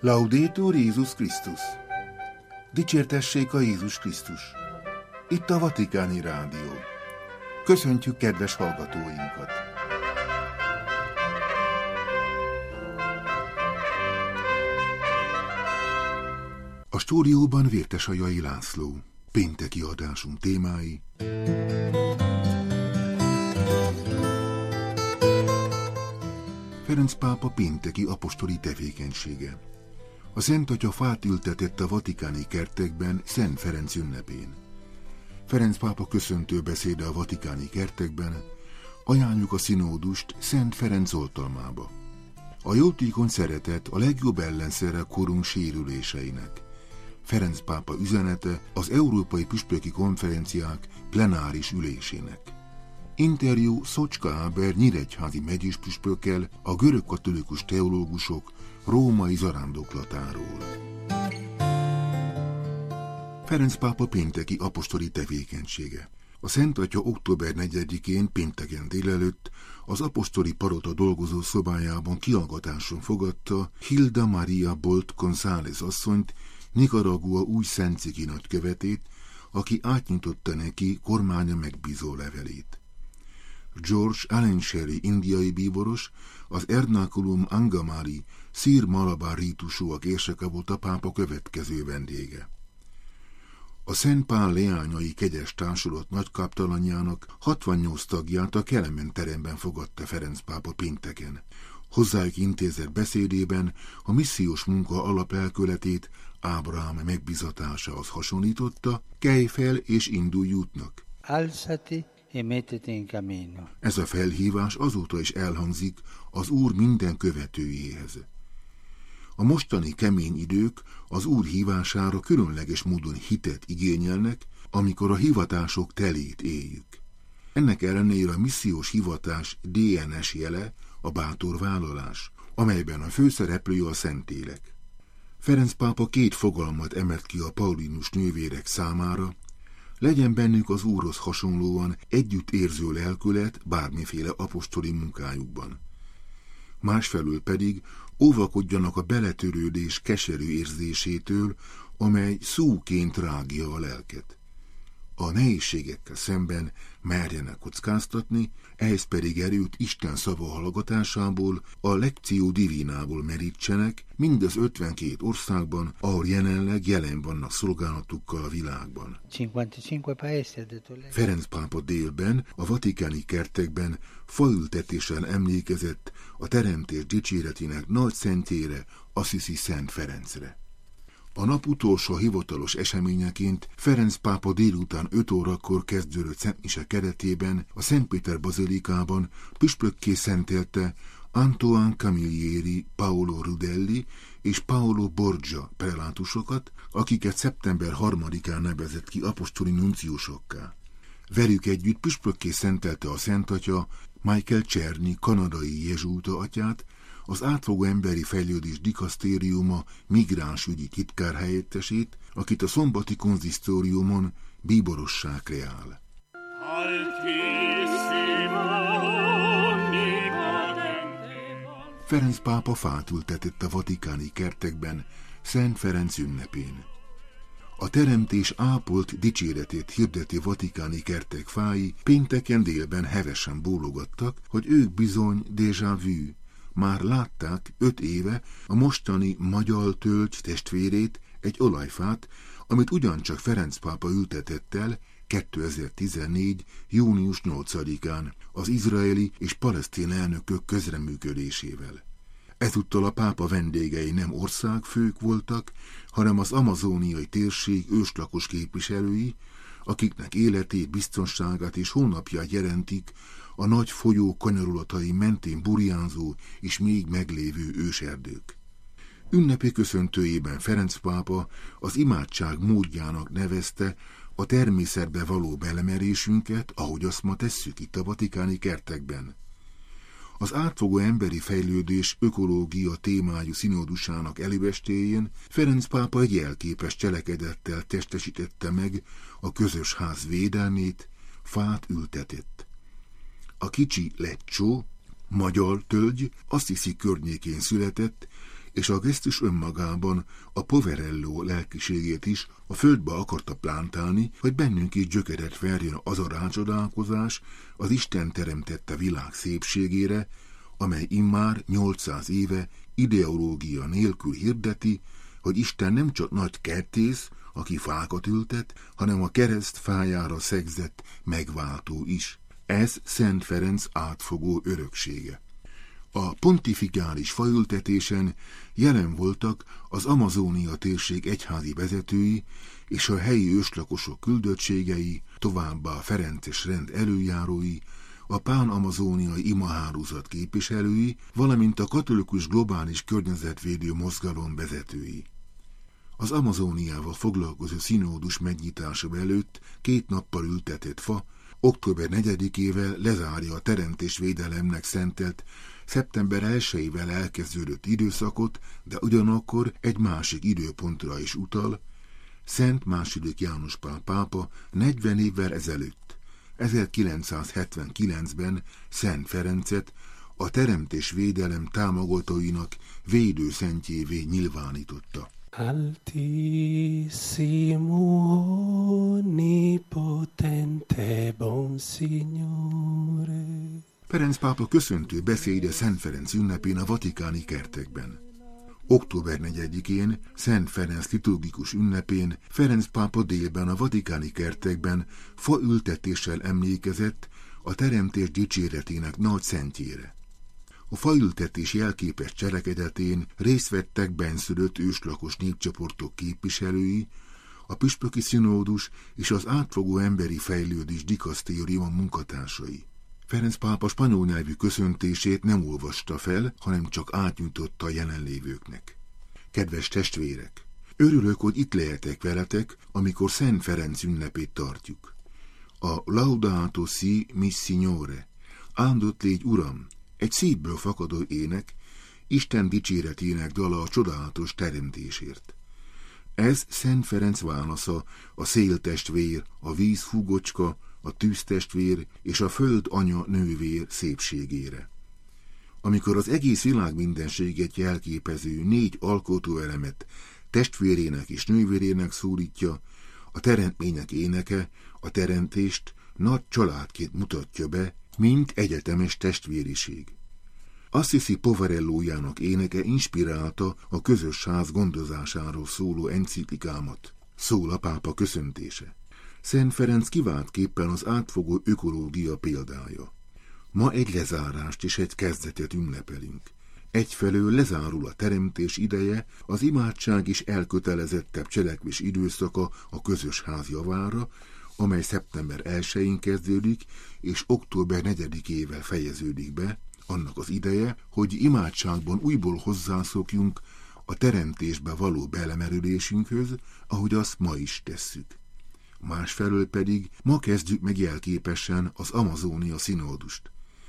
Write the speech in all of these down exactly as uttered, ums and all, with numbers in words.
Laudetur Jézus Krisztus! Dicsértessék a Jézus Krisztus! Itt a Vatikáni Rádió. Köszöntjük kedves hallgatóinkat! A stúdióban Vértesajai László. Pénteki adásunk témái: Ferenc pápa pénteki apostoli tevékenysége. A Szent Atya fát ültetett a vatikáni kertekben Szent Ferenc ünnepén. Ferenc pápa köszöntő beszéde a vatikáni kertekben: ajánljuk a szinódust Szent Ferenc oltalmába. A jótékony szeretet a legjobb ellenszere korunk sérüléseinek. Ferenc pápa üzenete az Európai Püspöki Konferenciák plenáris ülésének. Interjú Szocska Áber nyíregyházi megyéspüspökkel a görögkatolikus teológusok római zarándoklatáról. Ferenc pápa pénteki apostoli tevékenysége. A Szent Atya október negyedikén pénteken délelőtt az apostoli parota dolgozó szobájában kihallgatáson fogadta Hilda Maria Bolt González asszonyt, Nicaragua új szentciki nagykövetét, aki átnyitotta neki kormánya megbízó levelét. George Allensheri indiai bíboros, az Ernakulum Angamari szír malabar rítusúak érseke volt a pápa következő vendége. A Szent Pál leányai kegyes társulat nagykáptalanjának hatvannyolc tagját a Kelemen teremben fogadta Ferenc pápa pénteken. Hozzájuk intézett beszédében a missziós munka alapelköletét Ábrahám megbizatásához hasonlította: kelj fel és indulj útnak. Alzati e mettiti in cammino. Ez a felhívás azóta is elhangzik az Úr minden követőjéhez. A mostani kemény idők az Úr hívására különleges módon hitet igényelnek, amikor a hivatások telét éljük. Ennek ellenére a missziós hivatás dé en es jele a bátor vállalás, amelyben a főszereplője a Szentlélek. Ferenc pápa két fogalmat emelt ki a paulinus nővérek számára: legyen bennük az Úrhoz hasonlóan együtt érző lelkület bármiféle apostoli munkájukban. Másfelől pedig óvakodjanak a beletörődés keserű érzésétől, amely szúként rágja a lelket. A nehézségekkel szemben merjenek kockáztatni, ehhez pedig erőt Isten szava hallgatásából, a Lectio Divinából merítsenek, mind az ötvenkét országban, ahol jelenleg jelen vannak szolgálatukkal a világban. Ferenc pápa délben, a vatikáni kertekben faültetésen emlékezett a teremtés dicséretének nagy szentjére, Assisi Szent Ferencre. A nap utolsó hivatalos eseményeként Ferenc pápa délután öt órakor kezdődött szentmise keretében a Szent Péter bazilikában püspökké szentelte Antoine Camilleri, Paolo Rudelli és Paolo Borgia prelátusokat, akiket szeptember harmadikán nevezett ki apostoli nunciusokká. Velük együtt püspökké szentelte a Szent Atya Michael Czerny kanadai jezsuita atyát, az átfogó emberi fejlődés dikasztériuma migránsügyi titkárhelyettesét, akit a szombati konzisztóriumon bíborossá kreál. Ferenc pápa fát ültetett a vatikáni kertekben Szent Ferenc ünnepén. A teremtés ápolt dicséretét hirdeti vatikáni kertek fái pénteken délben hevesen bólogattak, hogy ők bizony déjà vu, már látták öt éve a mostani magyar tölgy testvérét, egy olajfát, amit ugyancsak Ferenc pápa ültetett el kétezer-tizennégy. június nyolcadikán az izraeli és palesztin elnökök közreműködésével. Ezúttal a pápa vendégei nem országfők voltak, hanem az amazóniai térség őslakos képviselői, akiknek életét, biztonságát és holnapját jelentik a nagy folyó kanyarulatai mentén burjánzó és még meglévő őserdők. Ünnepi köszöntőjében Ferenc pápa az imádság módjának nevezte a természetbe való belemerésünket, ahogy azt ma tesszük itt a vatikáni kertekben. Az átfogó emberi fejlődés ökológia témájú szinódusának előestéjén Ferenc pápa egy jelképes cselekedettel testesítette meg a közös ház védelmét, fát ültetett. A kicsi Leccio, magyar tölgy, Assisi környékén született, és a gesztus önmagában a poverello lelkiségét is a földbe akarta plántálni, hogy bennünk is gyökeret verjön az a rácsodálkozás az Isten teremtette világ szépségére, amely immár nyolcszáz éve ideológia nélkül hirdeti, hogy Isten nem csak nagy kertész, aki fákat ültet, hanem a kereszt fájára szegzett megváltó is. Ez Szent Ferenc átfogó öröksége. A pontifikális faültetésen jelen voltak az Amazónia térség egyházi vezetői és a helyi őslakosok küldöttségei, továbbá a ferences rend előjárói, a pán-amazóniai imahálózat képviselői, valamint a katolikus globális környezetvédő mozgalom vezetői. Az Amazóniával foglalkozó színódus megnyitása előtt két nappal ültetett fa október negyedikével lezárja a teremtésvédelemnek szentelt szeptember elsejével elkezdődött időszakot, de ugyanakkor egy másik időpontra is utal. Szent második János Pál pápa negyven évvel ezelőtt, ezerkilencszázhetvenkilencben Szent Ferencet a teremtésvédelem támogatóinak védőszentjévé nyilvánította. Altissimo, onnipotente, bon Signore. Ferenc pápa köszöntő beszéde Szent Ferenc ünnepén a vatikáni kertekben. október negyedikén, Szent Ferenc liturgikus ünnepén Ferenc pápa délben a vatikáni kertekben faültetéssel emlékezett a teremtés dicséretének nagy szentjére. A faültetés jelképes cselekedetén részt vettek bennszülött őslakos népcsoportok képviselői, a püspöki színódus és az átfogó emberi fejlődés dikasztériuma munkatársai. Ferenc pápa spanyol nyelvű köszöntését nem olvasta fel, hanem csak átnyújtotta a jelenlévőknek. Kedves testvérek! Örülök, hogy itt lehetek veletek, amikor Szent Ferenc ünnepét tartjuk. A Laudato si mi Signore, áldott légy Uram, egy szívből fakadó ének, Isten dicséretének dala a csodálatos teremtésért. Ez Szent Ferenc válasza a széltestvér, a víz húgocska, a tűztestvér és a föld anya nővér szépségére. Amikor az egész világ mindenséget jelképező négy alkotóelemet testvérének és nővérének szólítja, a teremtmények éneke a teremtést nagy családként mutatja be, mint egyetemes testvériség. Assisi Poverellójának éneke inspirálta a közös ház gondozásáról szóló enciklikámat, szól a pápa köszöntése. Szent Ferenc kiváltképpen az átfogó ökológia példája. Ma egy lezárást és egy kezdetet ünnepelünk. Egyfelől lezárul a teremtés ideje, az imádság is elkötelezettebb cselekvés időszaka a közös ház javára, amely szeptember elsején kezdődik, és október negyedikével fejeződik be, annak az ideje, hogy imádságban újból hozzászokjunk a teremtésbe való belemerülésünkhöz, ahogy azt ma is tesszük. Másfelől pedig ma kezdjük meg jelképesen az Amazónia színódust.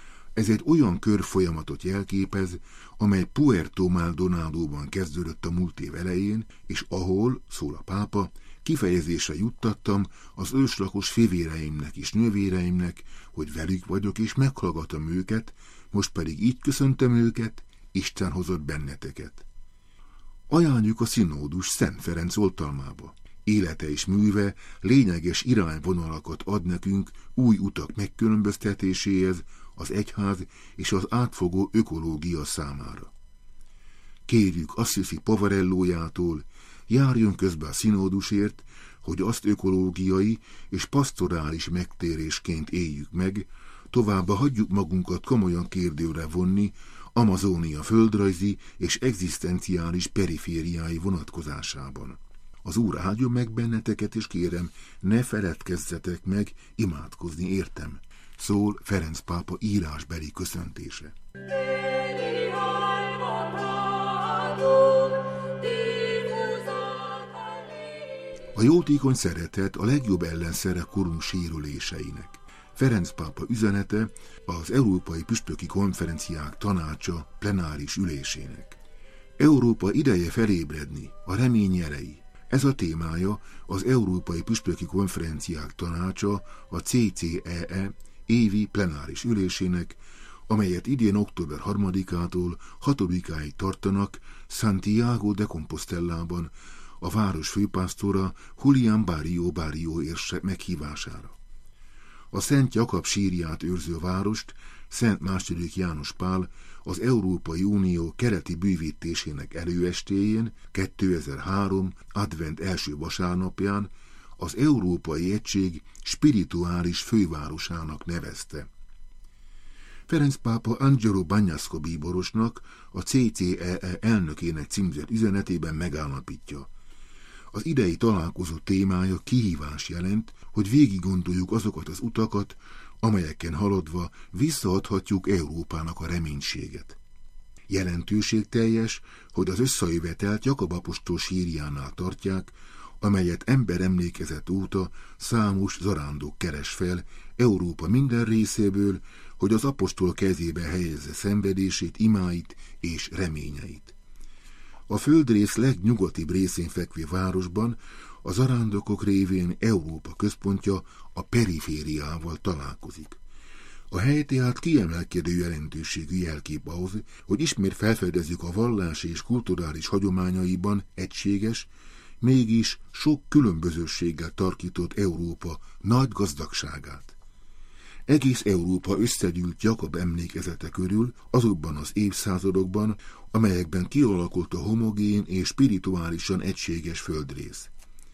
Ez egy olyan körfolyamatot jelképez, amely Puerto Maldonadóban kezdődött a múlt év elején, és ahol, szól a pápa, kifejezésre juttattam az őslakos fivéreimnek és nővéreimnek, hogy velük vagyok és meghallgatom őket, most pedig így köszöntöm őket, Isten hozott benneteket. Ajánljuk a színódus Szent Ferenc oltalmába. Élete és műve lényeges irányvonalakat ad nekünk új utak megkülönböztetéséhez az egyház és az átfogó ökológia számára. Kérjük Assisi Poverellójától, járjon közbe a színódusért, hogy azt ökológiai és pasztorális megtérésként éljük meg, továbbá hagyjuk magunkat komolyan kérdőre vonni Amazónia földrajzi és egzisztenciális perifériái vonatkozásában. Az Úr áldjon meg benneteket, és kérem, ne feledkezzetek meg imádkozni értem, szól Ferenc pápa írásbeli köszöntése. A jótékony szeretet a legjobb ellenszere korunk sérüléseinek. Ferenc pápa üzenete az Európai Püspöki Konferenciák Tanácsa plenáris ülésének. Európa ideje felébredni, a remény jelei. Ez a témája az Európai Püspöki Konferenciák Tanácsa, a cé cé é é évi plenáris ülésének, amelyet idén október harmadikától hatodikáig tartanak Santiago de Compostelában, a város főpásztora Julián Barrio Barrio érse meghívására. A Szent Jakab sírját őrző várost Szent második János Pál az Európai Unió keleti bővítésének előestéjén kétezer-három. advent első vasárnapján az Európai Egység spirituális fővárosának nevezte. Ferenc pápa Angelo Bagnasco bíborosnak, a cé cé e e elnökének címzett üzenetében megállapítja: az idei találkozó témája kihívás jelent, hogy végig gondoljuk azokat az utakat, amelyeken haladva visszaadhatjuk Európának a reménységet. Jelentőségteljes, hogy az összejövetelt Jakab apostol sírjánál tartják, amelyet emberemlékezet óta számos zarándok keres fel Európa minden részéből, hogy az apostol kezébe helyezze szenvedését, imáit és reményeit. A földrész legnyugatibb részén fekvő városban a zarándokok révén Európa központja a perifériával találkozik. A hely tehát kiemelkedő jelentőségű jelkép ahhoz, hogy ismét felfedezzük a vallási és kulturális hagyományaiban egységes, mégis sok különbözőséggel tarkított Európa nagy gazdagságát. Egész Európa összegyűlt Jakab emlékezete körül azokban az évszázadokban, amelyekben kialakult a homogén és spirituálisan egységes földrész.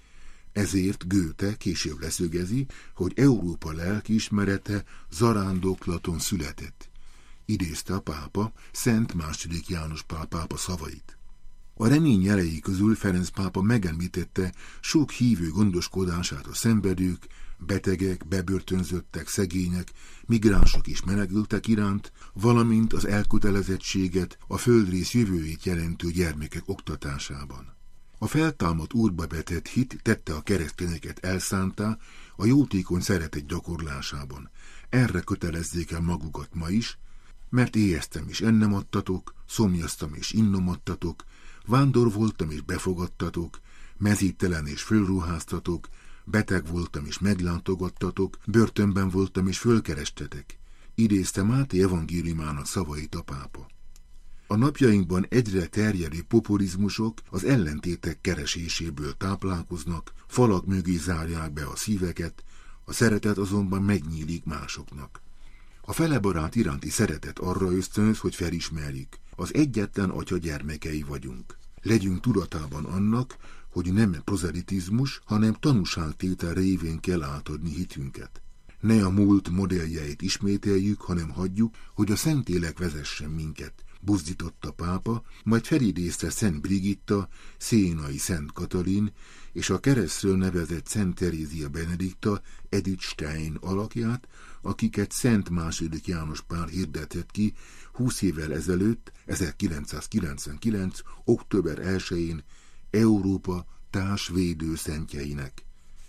Ezért Goethe később leszögezi, hogy Európa lelkiismerete zarándoklaton született. Idézte a pápa Szent második János Pál pápa szavait. A remény jelei közül Ferenc pápa megemlítette sok hívő gondoskodását a szenvedők, betegek, bebörtönzöttek, szegények, migránsok és menekültek iránt, valamint az elkötelezettséget a földrész jövőjét jelentő gyermekek oktatásában. A feltámadt Úrba vetett hit tette a keresztényeket elszántá a jótékony szeretet gyakorlásában. Erre kötelezzék el magukat ma is, mert éheztem és ennem adtatok, szomjaztam és innom adtatok, vándor voltam és befogadtatok, mezítelen és fölruháztatok, beteg voltam és meglátogattatok, börtönben voltam és fölkerestetek. Idézte Máté evangéliumának szavait a pápa. A napjainkban egyre terjedő populizmusok az ellentétek kereséséből táplálkoznak, falak mögé zárják be a szíveket, a szeretet azonban megnyílik másoknak. A felebarát iránti szeretet arra ösztönöz, hogy felismerjük, az egyetlen atya gyermekei vagyunk. Legyünk tudatában annak, hogy nem prozelitizmus, hanem tanúságtétel révén kell átadni hitünket. Ne a múlt modelljeit ismételjük, hanem hagyjuk, hogy a Szentlélek vezessen minket, buzdította pápa, majd felidézte Szent Brigitta, Szénai Szent Katalin és a keresztről nevezett Szent Terézia Benedikta, Edith Stein alakját, akiket Szent második János Pál hirdetett ki húsz évvel ezelőtt, ezerkilencszázkilencvenkilenc. október elsején Európa társvédő szentjeinek.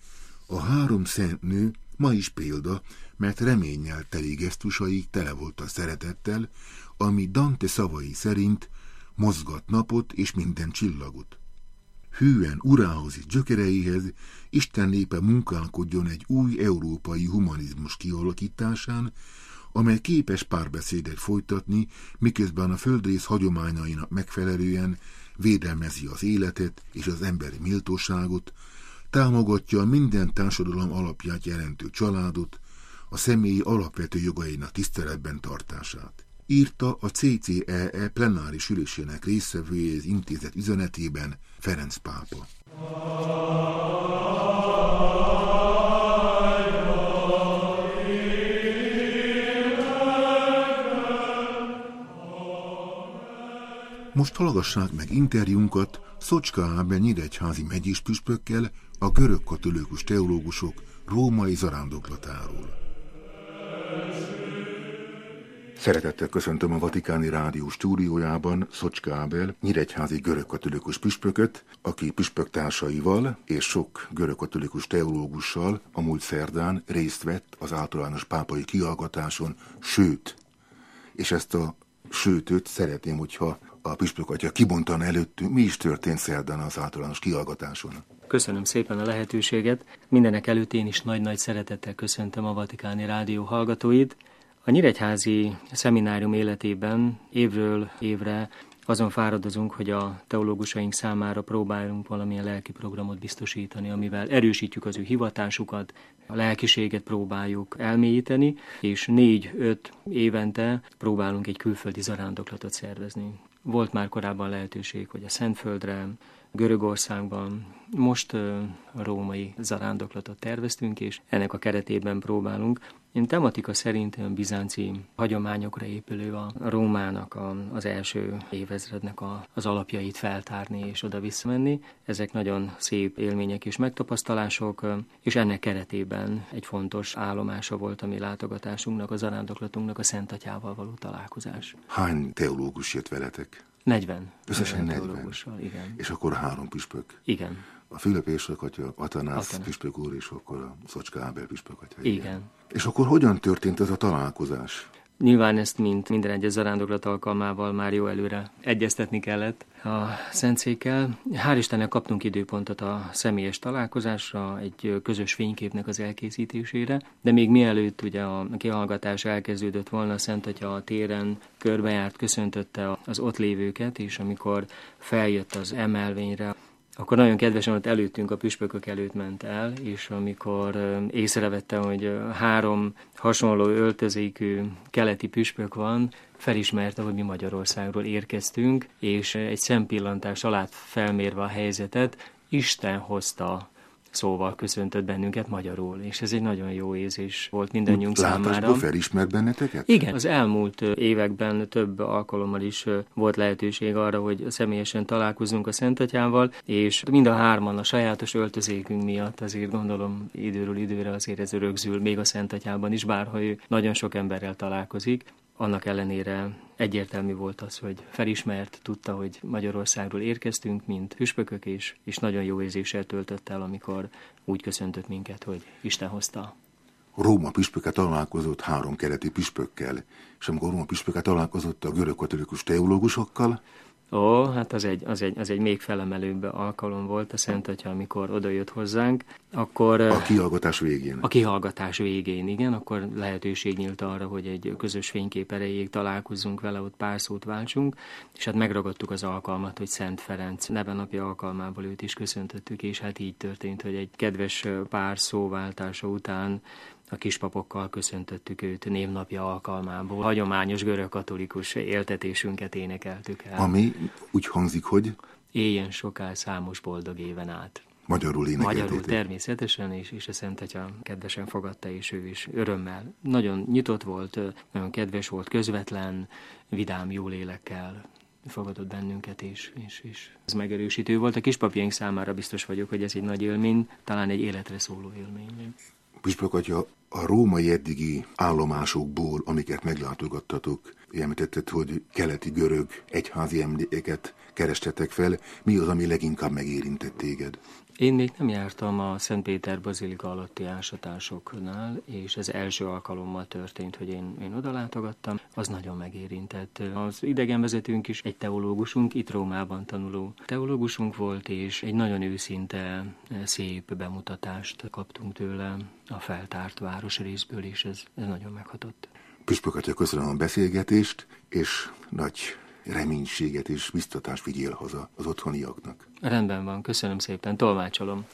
A három szent nő ma is példa, mert reménnyel teli gesztusaik tele volt a szeretettel, ami Dante szavai szerint mozgat napot és minden csillagot. Hűen urához és gyökereihez Isten népe munkálkodjon egy új európai humanizmus kialakításán, amely képes párbeszédet folytatni, miközben a földrész hagyományainak megfelelően védelmezi az életet és az emberi méltóságot, támogatja a minden társadalom alapját jelentő családot, a személyi alapvető jogainak tiszteletben tartását. Írta a cé cé e e plenáris ülésének résztvevőjéhez intézett üzenetében Ferenc pápa. Most hallgassák meg interjúnkat Szocska Ábel nyíregyházi megyéspüspökkel, a görögkatolikus teológusok római zarándoklatáról. Szeretettel köszöntöm a Vatikáni Rádió stúdiójában Szocska Ábel nyíregyházi görögkatolikus püspököt, aki püspöktársaival és sok görögkatolikus teológussal a múlt szerdán részt vett az általános pápai kihallgatáson, sőt, és ezt a sőtöt szeretném, hogyha a püspök atya kibontana előttünk, mi is történt szerdán az általános kihallgatáson. Köszönöm szépen a lehetőséget. Mindenek előtt én is nagy-nagy szeretettel köszöntöm a Vatikáni Rádió hallgatóit. A nyíregyházi szeminárium életében évről évre azon fáradozunk, hogy a teológusaink számára próbálunk valamilyen lelki programot biztosítani, amivel erősítjük az ő hivatásukat, a lelkiséget próbáljuk elmélyíteni, és négy-öt évente próbálunk egy külföldi zarándoklatot szervezni. Volt már korábban lehetőség, hogy a Szentföldre, Görögországban, most a római zarándoklatot terveztünk, és ennek a keretében próbálunk. Én tematika szerint a bizánci hagyományokra épülő a Rómának a, az első évezrednek a, az alapjait feltárni és oda visszamenni. Ezek nagyon szép élmények és megtapasztalások, és ennek keretében egy fontos állomása volt a mi látogatásunknak, a zarándoklatunknak a Szent Atyával való találkozás. Hány teológus jött veletek? negyven. Összesen negyven. Igen. És akkor három püspök. Igen. A Fülöp érsek-atya, Atanász Atanász püspök úr, és akkor a Szocska Ábel püspök atya. Igen. igen. És akkor hogyan történt ez a találkozás? Nyilván ezt, mint minden egyes zarándoklat alkalmával már jó előre egyeztetni kellett a Szentszékkel. Hál' Istennek kaptunk időpontot a személyes találkozásra, egy közös fényképnek az elkészítésére, de még mielőtt ugye a kihallgatás elkezdődött volna, a Szent Atya a téren körbejárt, köszöntötte az ott lévőket, és amikor feljött az emelvényre, akkor nagyon kedvesen ott előttünk, a püspökök előtt ment el, és amikor észrevette, hogy három hasonló öltözékű keleti püspök van, felismerte, hogy mi Magyarországról érkeztünk, és egy szempillantás alatt felmérve a helyzetet, Isten hozta szóval köszöntött bennünket magyarul, és ez egy nagyon jó érzés volt mindannyiunk számára. Látásból felismert benneteket? Igen, az elmúlt években több alkalommal is volt lehetőség arra, hogy személyesen találkozunk a Szent Atyával, és mind a hárman a sajátos öltözékünk miatt azért gondolom időről időre azért ez rögzül, még a Szent Atyában is, bárha ő nagyon sok emberrel találkozik. Annak ellenére egyértelmű volt az, hogy felismert, tudta, hogy Magyarországról érkeztünk, mint püspökök, és, és nagyon jó érzéssel töltött el, amikor úgy köszöntött minket, hogy Isten hozta. Róma püspöke találkozott három keleti püspökkel, és amikor Róma püspöke találkozott a görögkatolikus teológusokkal, Ó, hát az egy, az, egy, az egy még felemelőbb alkalom volt a Szent Atya, amikor odajött hozzánk. Akkor, a kihallgatás végén. A kihallgatás végén, igen, akkor lehetőség nyílt arra, hogy egy közös fénykép erejéig találkozzunk vele, ott pár szót váltsunk, és hát megragadtuk az alkalmat, hogy Szent Ferenc nevenapja alkalmából őt is köszöntöttük, és hát így történt, hogy egy kedves pár szóváltása után a kispapokkal köszöntöttük őt névnapja alkalmából. Hagyományos görögkatolikus éltetésünket énekeltük el. Ami úgy hangzik, hogy? Éljen soká számos boldog éven át. Magyarul énekeltétek? Magyarul természetesen, és, és a Szent Atya kedvesen fogadta, és ő is örömmel. Nagyon nyitott volt, nagyon kedves volt, közvetlen, vidám, jó lélekkel fogadott bennünket, és, és, és ez megerősítő volt. A kispapjaink számára biztos vagyok, hogy ez egy nagy élmény, talán egy életre szóló élmény. Püspök atya, a római eddigi állomásokból, amiket meglátogattatok, említetted, hogy keleti görög egyházi emlékeket kerestetek fel, mi az, ami leginkább megérintett téged? Én még nem jártam a Szent Péter bazilika alatti ásatásoknál, és ez első alkalommal történt, hogy én, én oda látogattam. Az nagyon megérintett. Az idegenvezetőnk is egy teológusunk, itt Rómában tanuló teológusunk volt, és egy nagyon őszinte, szép bemutatást kaptunk tőle a feltárt városrészből, és ez, ez nagyon meghatott. Püspök atya, köszönöm a beszélgetést, és nagy reménységet és biztatást vigyél haza az otthoniaknak. Rendben van, köszönöm szépen, tolmácsolom.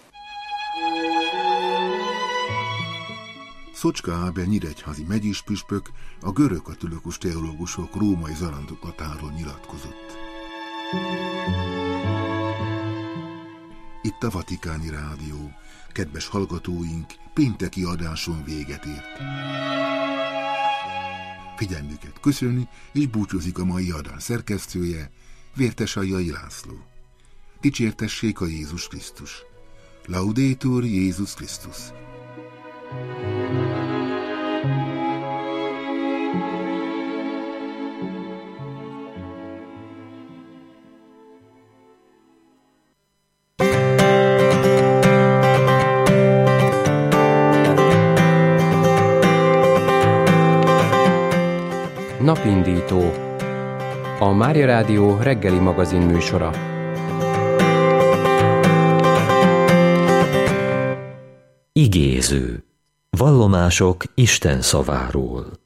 Szocska Ábel nyíregyházi megyéspüspök a görögkatolikus teológusok római zarándoklatáról nyilatkozott. Itt a Vatikáni Rádió. Kedves hallgatóink, pénteki adáson véget ért. Figyelmüket köszöni, és búcsúzik a mai adás szerkesztője, Vértesajjai László. Dicsértessék a Jézus Krisztus. Laudetur Jézus Krisztus. Napindító, a Mária Rádió reggeli magazin műsora. Igéző. Vallomások Isten szaváról.